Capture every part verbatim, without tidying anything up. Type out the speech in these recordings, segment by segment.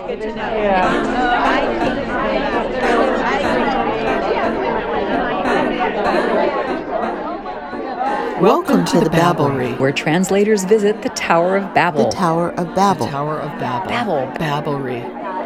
good to know. Yeah. Welcome to the Babblery, where translators visit the Tower of Babel. the Tower of Babel. The Tower of Babel. Babel. Babblery.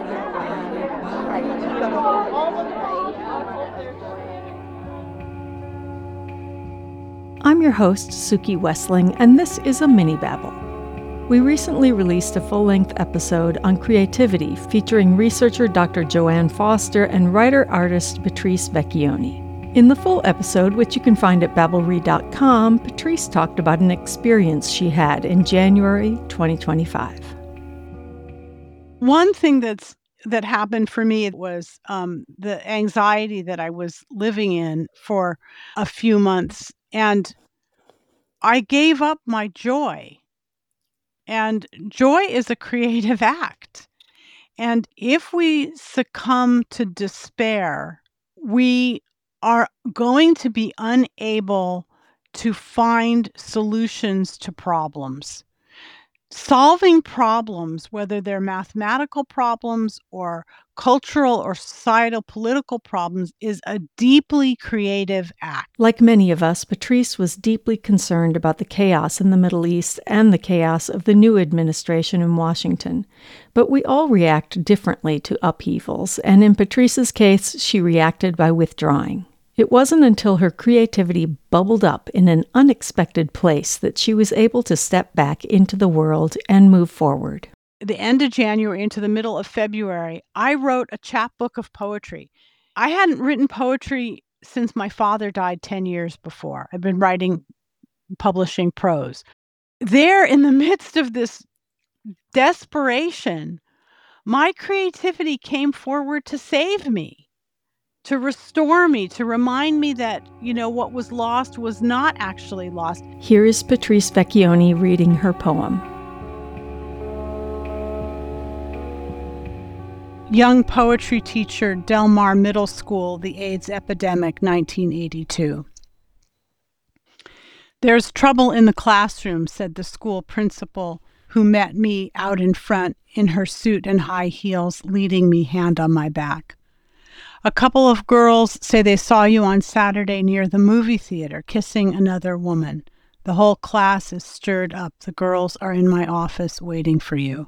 I'm your host, Suki Westling, and this is a mini babble. We recently released a full-length episode on creativity featuring researcher Doctor Joanne Foster and writer-artist Patrice Vecchione. In the full episode, which you can find at babblery dot com, Patrice talked about an experience she had in January twenty twenty-five. One thing that's that happened for me was um, the anxiety that I was living in for a few months, and I gave up my joy. And joy is a creative act. And if we succumb to despair, we are going to be unable to find solutions to problems. Solving problems, whether they're mathematical problems or cultural or societal political problems, is a deeply creative act. Like many of us, Patrice was deeply concerned about the chaos in the Middle East and the chaos of the new administration in Washington. But we all react differently to upheavals, and in Patrice's case, she reacted by withdrawing. It wasn't until her creativity bubbled up in an unexpected place that she was able to step back into the world and move forward. At the end of January into the middle of February, I wrote a chapbook of poetry. I hadn't written poetry since my father died ten years before. I've been writing, publishing prose. There, in the midst of this desperation, my creativity came forward to save me, to restore me, to remind me that, you know, what was lost was not actually lost. Here is Patrice Vecchione reading her poem. Young poetry teacher, Del Mar Middle School, the AIDS epidemic, nineteen eighty-two. There's trouble in the classroom, said the school principal, who met me out in front in her suit and high heels, leading me hand on my back. A couple of girls say they saw you on Saturday near the movie theater, kissing another woman. The whole class is stirred up. The girls are in my office waiting for you.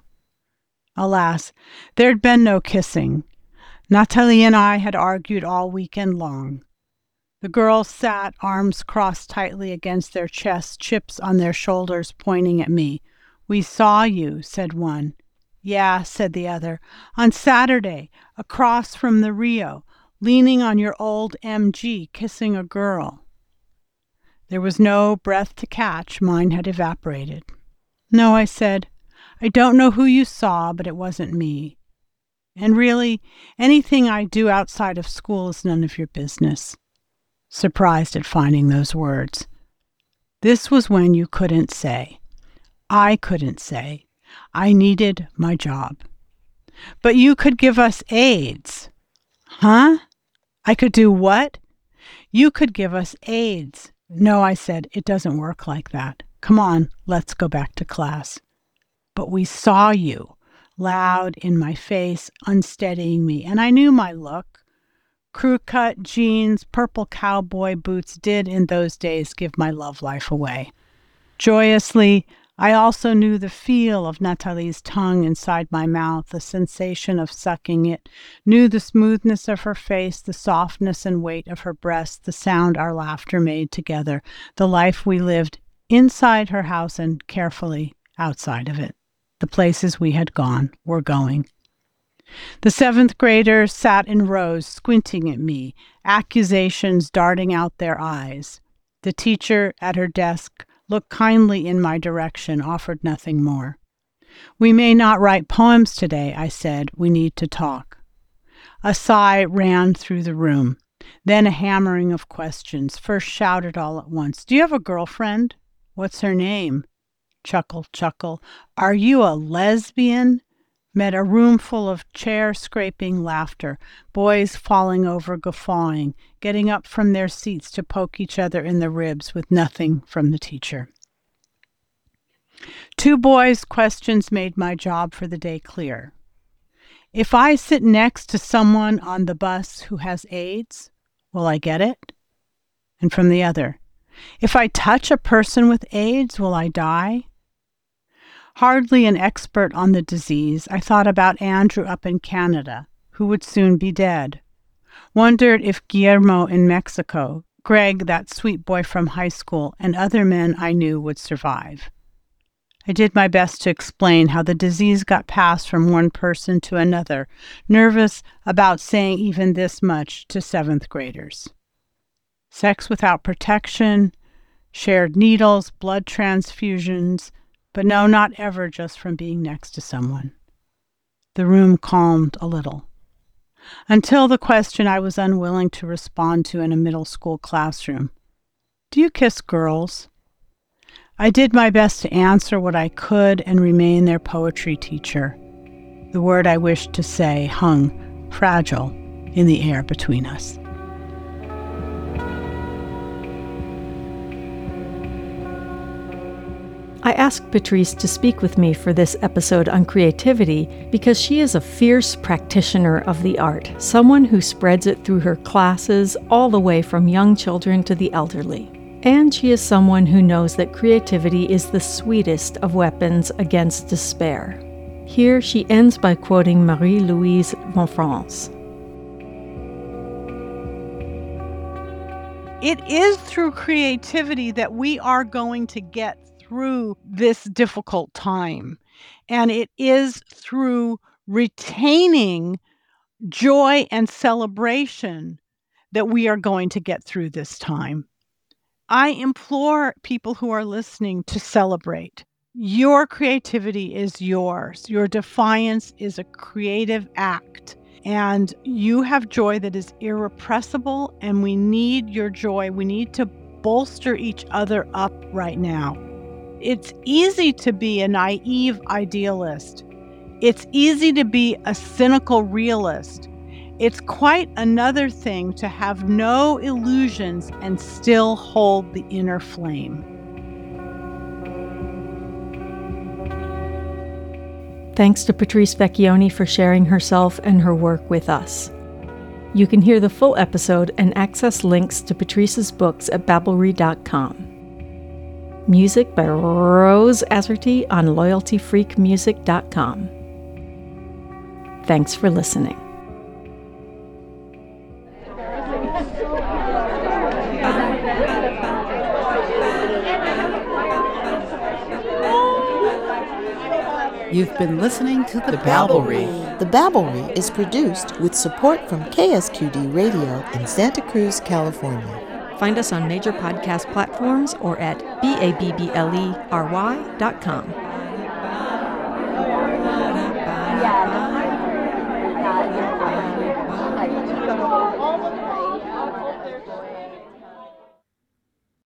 Alas, there'd been no kissing. Natalie and I had argued all weekend long. The girls sat, arms crossed tightly against their chests, chips on their shoulders, pointing at me. We saw you, said one. Yeah, said the other, on Saturday, across from the Rio, leaning on your old M G, kissing a girl. There was no breath to catch. Mine had evaporated. No, I said, I don't know who you saw, but it wasn't me. And really, anything I do outside of school is none of your business. Surprised at finding those words. This was when you couldn't say. I couldn't say. I needed my job. But you could give us AIDS. Huh? I could do what? You could give us AIDS. No, I said, it doesn't work like that. Come on, let's go back to class. But we saw you, loud in my face, unsteadying me, and I knew my look. Crew-cut jeans, purple cowboy boots did in those days give my love life away. Joyously, I also knew the feel of Natalie's tongue inside my mouth, the sensation of sucking it, knew the smoothness of her face, the softness and weight of her breasts, the sound our laughter made together, the life we lived inside her house and carefully outside of it, the places we had gone, were going. The seventh graders sat in rows, squinting at me, accusations darting out their eyes. The teacher at her desk looked kindly in my direction, offered nothing more. We may not write poems today, I said. We need to talk. A sigh ran through the room, then a hammering of questions, first shouted all at once. Do you have a girlfriend? What's her name? Chuckle, chuckle. Are you a lesbian? Met a room full of chair-scraping laughter, boys falling over guffawing, getting up from their seats to poke each other in the ribs with nothing from the teacher. Two boys' questions made my job for the day clear. If I sit next to someone on the bus who has AIDS, will I get it? And from the other, if I touch a person with AIDS, will I die? Hardly an expert on the disease, I thought about Andrew up in Canada, who would soon be dead. Wondered if Guillermo in Mexico, Greg, that sweet boy from high school, and other men I knew would survive. I did my best to explain how the disease got passed from one person to another, nervous about saying even this much to seventh graders. Sex without protection, shared needles, blood transfusions, but no, not ever just from being next to someone. The room calmed a little. Until the question I was unwilling to respond to in a middle school classroom. Do you kiss girls? I did my best to answer what I could and remain their poetry teacher. The word I wished to say hung, fragile, in the air between us. I asked Patrice to speak with me for this episode on creativity because she is a fierce practitioner of the art, someone who spreads it through her classes all the way from young children to the elderly. And she is someone who knows that creativity is the sweetest of weapons against despair. Here she ends by quoting Marie-Louise Monfrance. It is through creativity that we are going to get through this difficult time. And it is through retaining joy and celebration that we are going to get through this time. I implore people who are listening to celebrate. Your creativity is yours. Your defiance is a creative act. And you have joy that is irrepressible, and we need your joy. We need to bolster each other up right now. It's easy to be a naive idealist. It's easy to be a cynical realist. It's quite another thing to have no illusions and still hold the inner flame. Thanks to Patrice Vecchione for sharing herself and her work with us. You can hear the full episode and access links to Patrice's books at babblery dot com. Music by Rose Azerty on loyalty freak music dot com. Thanks for listening. You've been listening to The Babblery. The Babblery is produced with support from K S Q D Radio in Santa Cruz, California. Find us on major podcast platforms or at babblery dot com. Yeah.